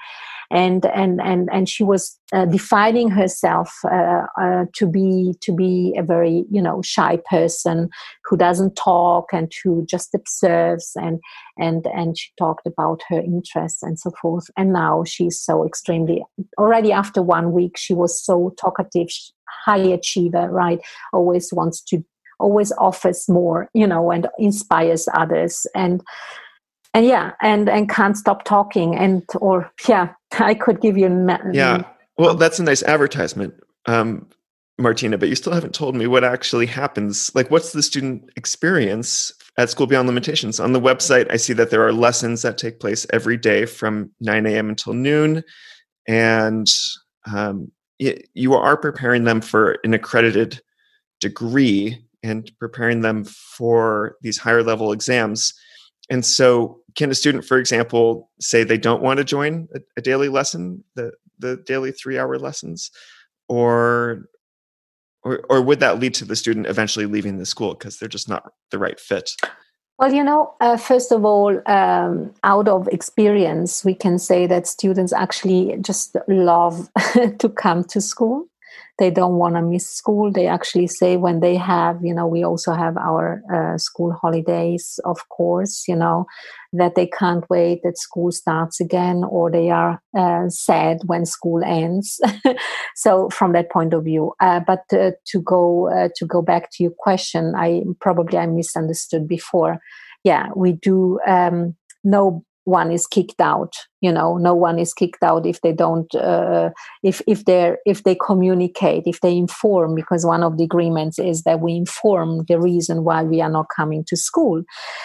and she was defining herself to be a very shy person who doesn't talk and who just observes, and she talked about her interests and so forth. And now she's so extremely, already after 1 week, she was so talkative, high achiever, right? Always offers more, and inspires others, and can't stop talking. I could give you well, that's a nice advertisement, Martina, but you still haven't told me what actually happens. Like, what's the student experience at School Beyond Limitations? On the website, I see that there are lessons that take place every day from 9 a.m. until noon, and you are preparing them for an accredited degree and preparing them for these higher level exams. And so can a student, for example, say they don't want to join a daily lesson, the daily 3-hour lessons, or would that lead to the student eventually leaving the school because they're just not the right fit? Well, first of all, out of experience, we can say that students actually just love to come to school. They don't want to miss school. They actually say when they have, we also have our school holidays, of course, that they can't wait that school starts again, or they are sad when school ends. So from that point of view, but to go back to your question, I misunderstood before. Yeah, we do. No one is kicked out. No one is kicked out if they don't, if they communicate, if they inform, because one of the agreements is that we inform the reason why we are not coming to school.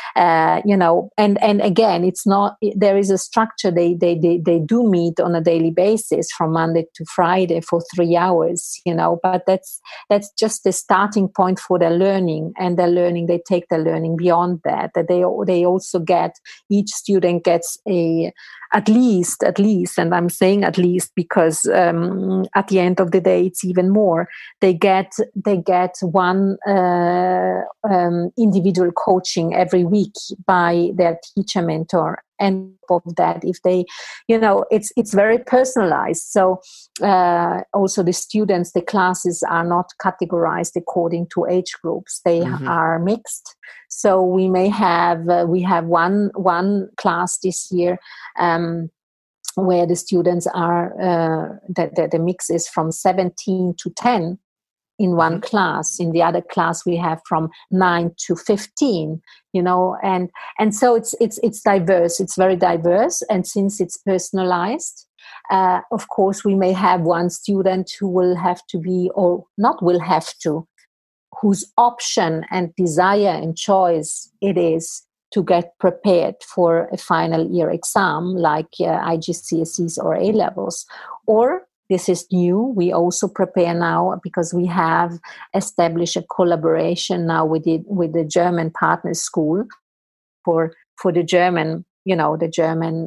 And again, it's not, there is a structure. They do meet on a daily basis from Monday to Friday for 3 hours, but that's just the starting point for their learning, and their learning, they take their learning beyond that they also get, each student gets at least, and I'm saying at least because at the end of the day, it's even more. They get one individual coaching every week by their teacher mentor. And of that, if they, it's very personalized. So also the students, the classes are not categorized according to age groups. They are mixed. So we may have we have one class this year where the students are the mix is from 17 to 10 in one class. In the other class, we have from 9 to 15. And so it's diverse. It's very diverse, and since it's personalized, of course, we may have one student who will have to be, or not will have to, whose option and desire and choice it is to get prepared for a final year exam like IGCSEs or A-levels. Or this is new. We also prepare now because we have established a collaboration now with the German partner school for the German, the German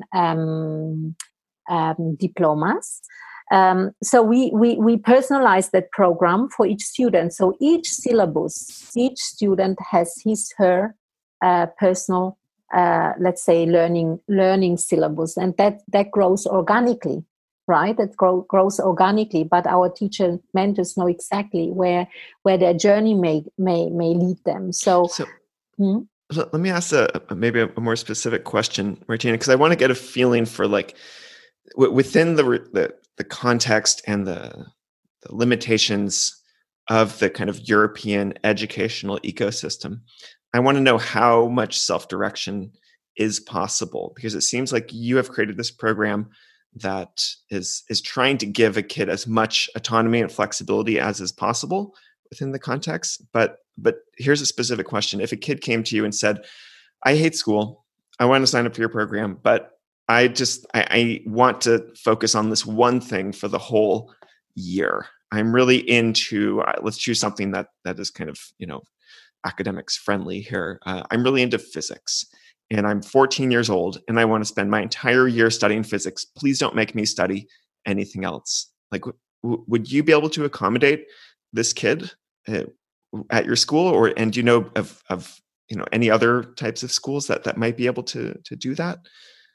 diplomas. So we personalize that program for each student. So each syllabus, each student has her personal, let's say, learning syllabus, and that grows organically. Right, that grows organically, but our teacher mentors know exactly where their journey may lead them. So let me ask maybe a more specific question, Martina, because I want to get a feeling for like within the context and the limitations of the kind of European educational ecosystem. I want to know how much self-direction is possible, because it seems like you have created this program that is trying to give a kid as much autonomy and flexibility as is possible within the context. But here's a specific question. If a kid came to you and said, I hate school, I want to sign up for your program, but I want to focus on this one thing for the whole year. I'm really into, let's choose something that is kind of, academics friendly here. I'm really into physics. And I'm 14 years old, and I want to spend my entire year studying physics. Please don't make me study anything else. Like, would you be able to accommodate this kid at your school, and do you know of any other types of schools that might be able to do that?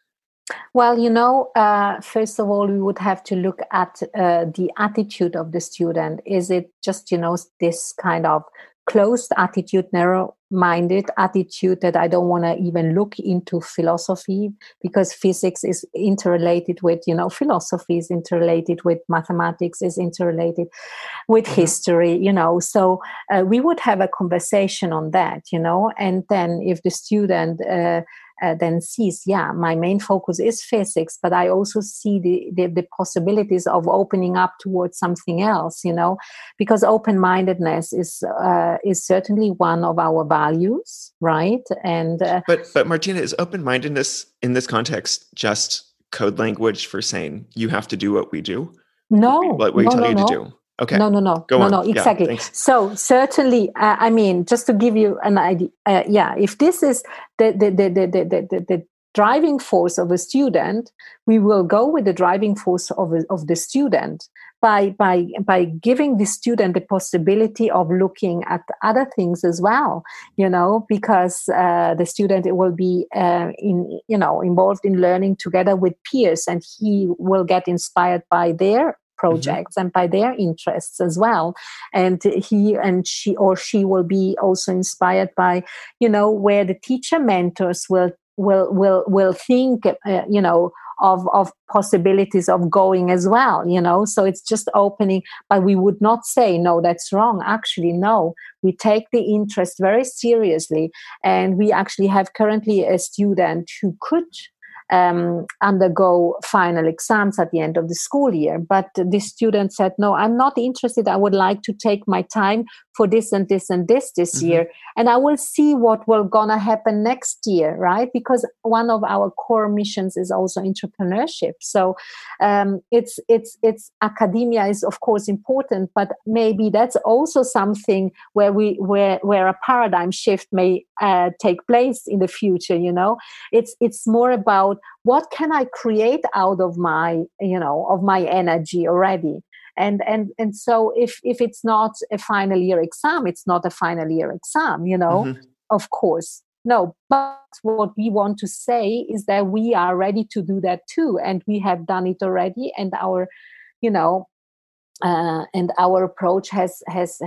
Well, first of all, we would have to look at the attitude of the student. Is it just, this kind of closed attitude, narrow-minded attitude that I don't want to even look into philosophy, because physics is interrelated with, philosophy is interrelated with mathematics, is interrelated with history, So we would have a conversation on that, and then if the student then sees, my main focus is physics, but I also see the possibilities of opening up towards something else, because open-mindedness is certainly one of our values, right? And but Martina, is open-mindedness in this context just code language for saying you have to do what we do? No, what we tell you to do? Okay. No, Go on. exactly. Yeah, so certainly, just to give you an idea, if this is the driving force of a student, we will go with the driving force of the student by giving the student the possibility of looking at other things as well, because the student will be involved in learning together with peers, and he will get inspired by their projects and by their interests as well, and she will be also inspired by where the teacher mentors will think of possibilities of going as well, so it's just opening. But we would not say no, that's wrong. Actually, no, we take the interest very seriously, and we actually have currently a student who could undergo final exams at the end of the school year. But the student said, no, I'm not interested. I would like to take my time for this and this and this year. And I will see what will gonna happen next year, right? Because one of our core missions is also entrepreneurship. So it's academia is of course important, but maybe that's also something where a paradigm shift may take place in the future. It's more about what can I create out of my energy already. And so if it's not a final year exam, it's not a final year exam, of course. No, but what we want to say is that we are ready to do that too, and we have done it already, and our approach has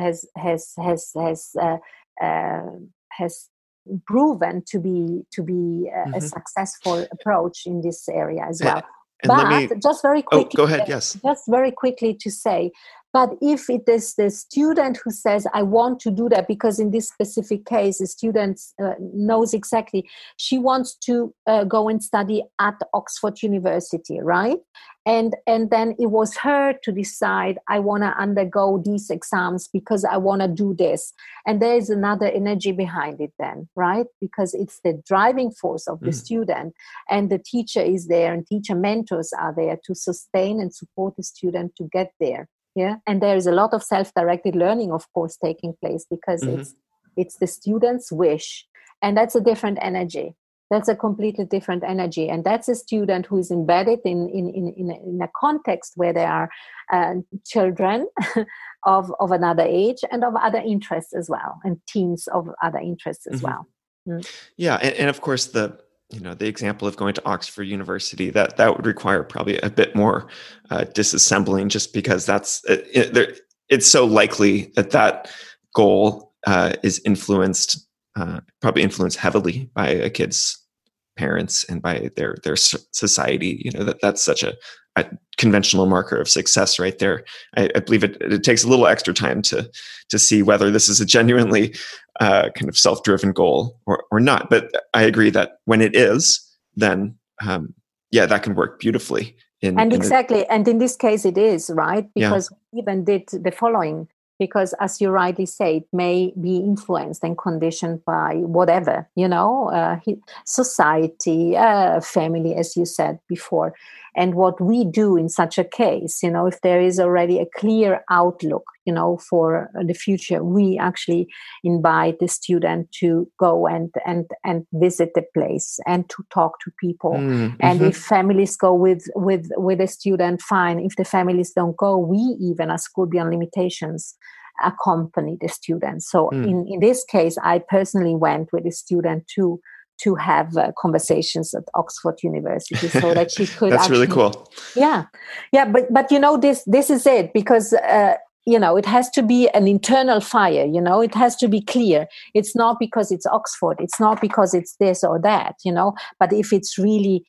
proven to be a successful approach in this area as well. Just very quickly, go ahead. Yes. Just very quickly to say, but if it is the student who says, I want to do that, because in this specific case, the student knows exactly, she wants to go and study at Oxford University, right? And then it was her to decide, I want to undergo these exams because I want to do this. And there is another energy behind it then, right? Because it's the driving force of the student, and the teacher is there, and teacher mentors are there to sustain and support the student to get there. Yeah, and there is a lot of self-directed learning, of course, taking place, because it's the student's wish, and that's a different energy. That's a completely different energy, and that's a student who is embedded in a context where there are children of another age and of other interests as well, and teens of other interests as well. Yeah, and of course the example of going to Oxford University, that would require probably a bit more disassembling, just because it's so likely that goal is probably influenced heavily by a kid's parents and by their society. That's such a conventional marker of success right there. I believe it takes a little extra time to see whether this is a genuinely kind of self-driven goal or not. But I agree that when it is, then that can work beautifully. And in this case it is, right? Because we even did the following, because as you rightly say, it may be influenced and conditioned by whatever, society, family, as you said before. And what we do in such a case, if there is already a clear outlook, for the future, we actually invite the student to go and visit the place and to talk to people. And if families go with a student, fine. If the families don't go, we even, as School Beyond Limitations, accompany the student. So in this case, I personally went with the student to to have conversations at Oxford University, so that she could. That's really cool. Yeah, but this is it, because it has to be an internal fire. It has to be clear. It's not because it's Oxford. It's not because it's this or that. But if it's really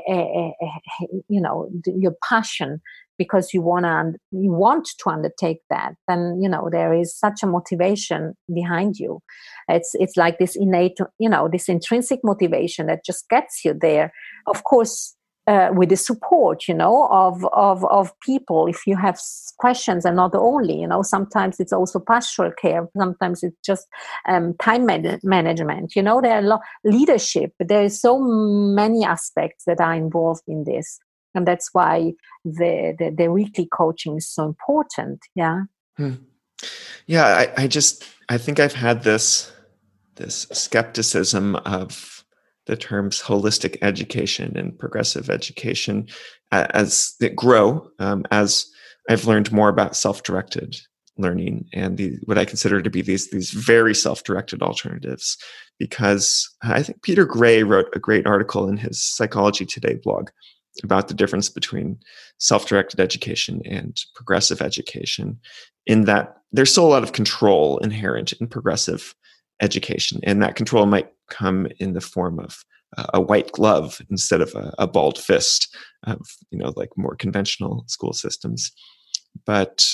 your passion, because you want to undertake that, then there is such a motivation behind you. It's like this innate, this intrinsic motivation that just gets you there. Of course, with the support, of people. If you have questions, and not only, sometimes it's also pastoral care. Sometimes it's just time management. There are leadership. There is so many aspects that are involved in this. And that's why the weekly coaching is so important. Yeah. Yeah. I think I've had this skepticism of the terms holistic education and progressive education as they grow, as I've learned more about self-directed learning and what I consider to be these very self-directed alternatives. Because I think Peter Gray wrote a great article in his Psychology Today blog about the difference between self-directed education and progressive education, in that there's still a lot of control inherent in progressive education. And that control might come in the form of a white glove instead of a bald fist of, like more conventional school systems. But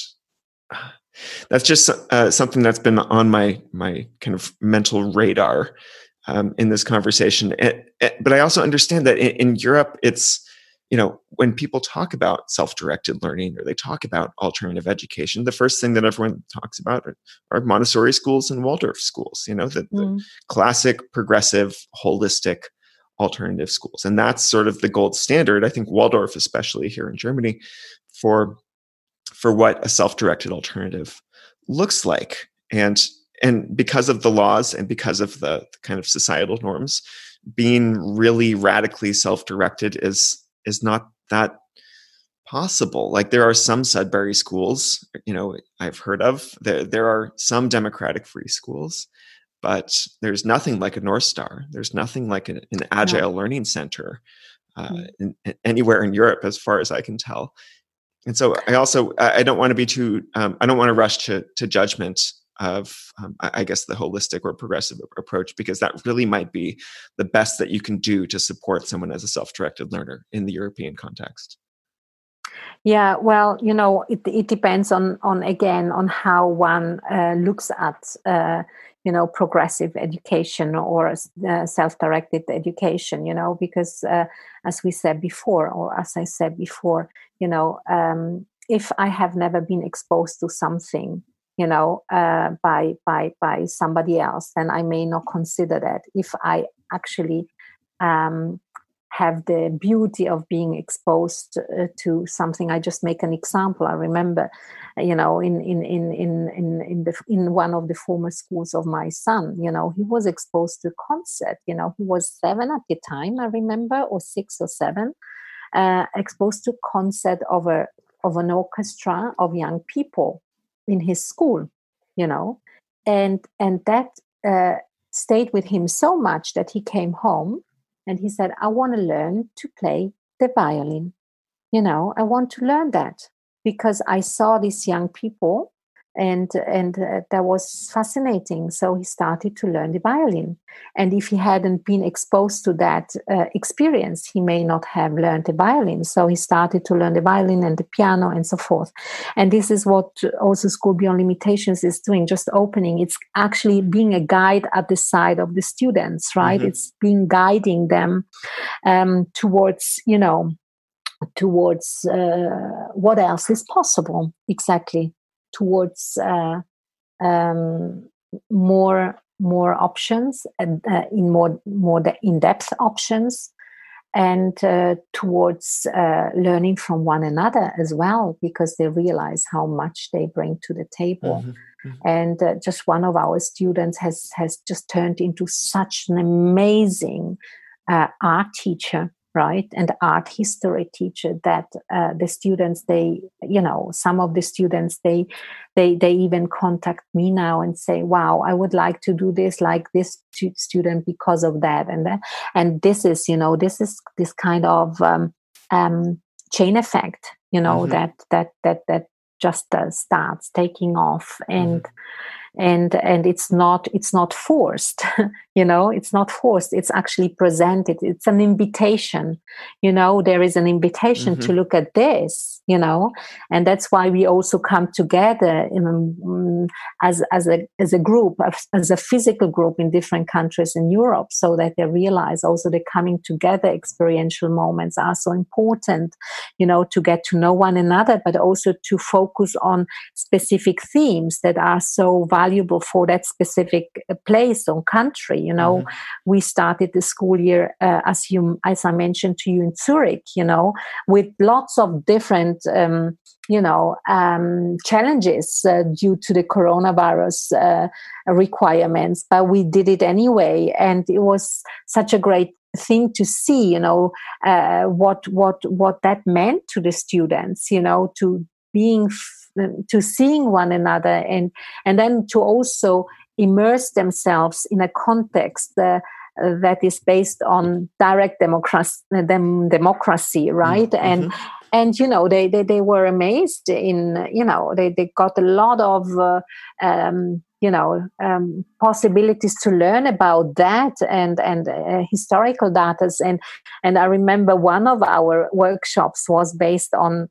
that's just something that's been on my kind of mental radar in this conversation. But I also understand that in Europe, it's, when people talk about self-directed learning or they talk about alternative education, the first thing that everyone talks about are Montessori schools and Waldorf schools, the classic, progressive, holistic alternative schools. And that's sort of the gold standard, I think Waldorf, especially here in Germany, for what a self-directed alternative looks like. And because of the laws and because of the kind of societal norms, being really radically self-directed is not that possible. Like, there are some Sudbury schools, I've heard of. There are some democratic free schools, but there's nothing like a North Star. There's nothing like an agile learning center anywhere in Europe, as far as I can tell. And so I don't want to be too, I don't want to rush to judgment of, I guess, the holistic or progressive approach, because that really might be the best that you can do to support someone as a self-directed learner in the European context. Yeah, well, it depends on how one looks at, progressive education or self-directed education, because as we said before, or as I said before, if I have never been exposed to something, by somebody else, then I may not consider that. If I actually have the beauty of being exposed to something, I just make an example. I remember, in one of the former schools of my son, he was exposed to concert. He was 7 at the time, I remember, or 6 or 7, exposed to concert of an orchestra of young people in his school, and that stayed with him so much that he came home and he said, I want to learn to play the violin. I want to learn that because I saw these young people and that was fascinating. So he started to learn the violin. And if he hadn't been exposed to that experience, he may not have learned the violin. So he started to learn the violin and the piano and so forth. And this is what also School Beyond Limitations is doing, just opening. It's actually being a guide at the side of the students, right? Mm-hmm. It's being guiding them towards what else is possible, exactly. Towards more options and in more in-depth options, and towards learning from one another as well, because they realize how much they bring to the table. Mm-hmm. Mm-hmm. And just one of our students has just turned into such an amazing art teacher. right? And art history teacher that the students, some of the students, they even contact me now and say, wow, I would like to do this like this student because of that. And this is, this kind of chain effect, Mm-hmm. that just starts taking off. Mm-hmm. And it's not forced. It's not forced, it's actually presented, it's an invitation. There is an invitation to Mm-hmm. look at this, and that's why we also come together as a group, as a physical group in different countries in Europe, so that they realize also the coming together experiential moments are so important, to get to know one another, but also to focus on specific themes that are so valuable for that specific place or country. Mm-hmm. We started the school year, as I mentioned to you, in Zurich, with lots of different challenges due to the coronavirus requirements, but we did it anyway, and it was such a great thing to see, what that meant to the students, to being to seeing one another, and then to also immerse themselves in a context that is based on direct democracy, right? Mm-hmm. And they were amazed in, they got a lot of possibilities to learn about that, and historical data. And I remember one of our workshops was based on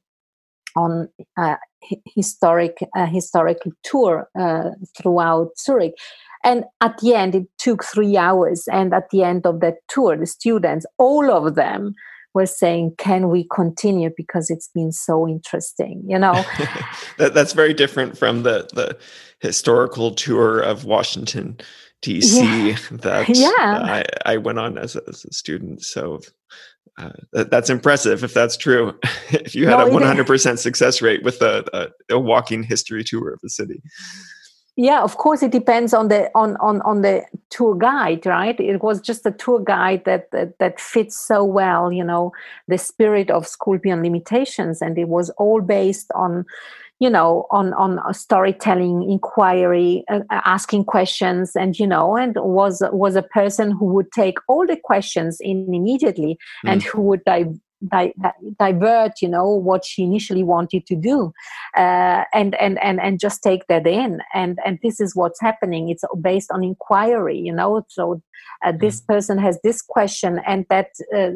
historical tour throughout Zurich. And at the end, it took 3 hours. And at the end of that tour, the students, all of them, were saying, "Can we continue? Because it's been so interesting." That's very different from the historical tour of Washington, D.C. Yeah, that I went on as a student. So that's impressive if that's true. If you had no, a 100% success rate with a walking history tour of the city. Yeah, of course, it depends on the tour guide, right? It was just a tour guide that fits so well, the spirit of School Beyond Limitations, and it was all based on, on storytelling, inquiry, asking questions, and and was a person who would take all the questions in immediately, and who would divert, what she initially wanted to do, and just take that in, and this is what's happening. It's based on inquiry, so this person has this question, and that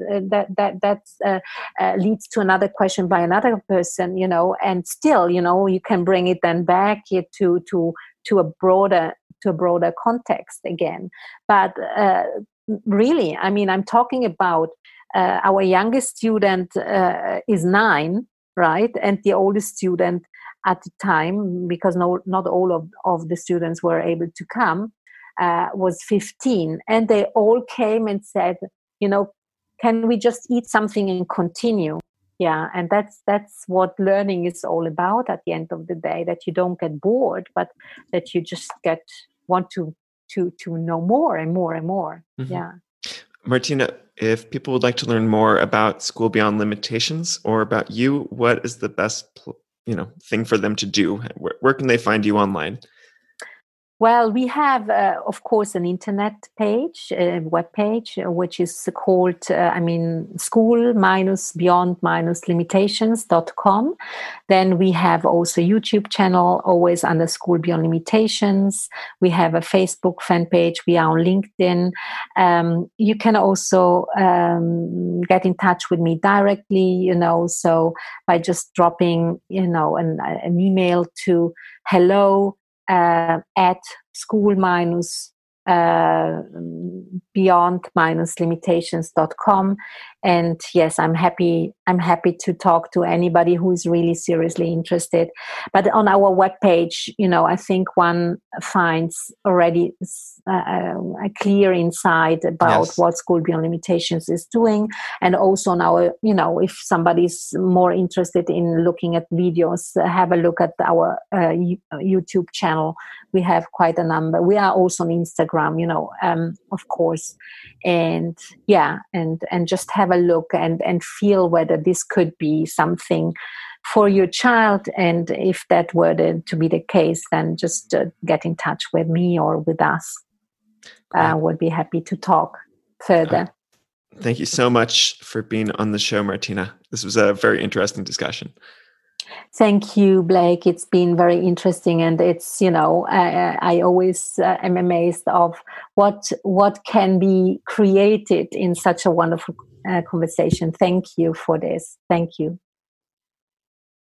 leads to another question by another person, and still, you can bring it then back to a broader context again. But really, I mean, I'm talking about our youngest student is 9, right? And the oldest student at the time, because not all of the students were able to come, was 15. And they all came and said, can we just eat something and continue? Yeah, and that's what learning is all about at the end of the day, that you don't get bored, but that you just want to know more and more and more. Mm-hmm. Yeah. Martina, if people would like to learn more about School Beyond Limitations or about you, what is the best thing for them to do? Where can they find you online? Well, we have, of course, an internet page, a web page, which is called, school-beyond-limitations.com. Then we have also a YouTube channel, always under School Beyond Limitations. We have a Facebook fan page. We are on LinkedIn. You can also get in touch with me directly, so by just dropping, an email to hello at school-beyond-limitations.com. And yes, I'm happy to talk to anybody who is really seriously interested. But on our webpage, I think one finds already a clear insight about what School Beyond Limitations is doing. And also on our, if somebody's more interested in looking at videos, have a look at our YouTube channel. We have quite a number. We are also on Instagram, of course. course, and just have a look and feel whether this could be something for your child. And if that were to be the case, then just get in touch with me or with us. We'll be happy to talk further. Thank you so much for being on the show, Martina. This was a very interesting discussion. Thank you, Blake. It's been very interesting, and it's, I always am amazed of what can be created in such a wonderful conversation. Thank you for this. Thank you.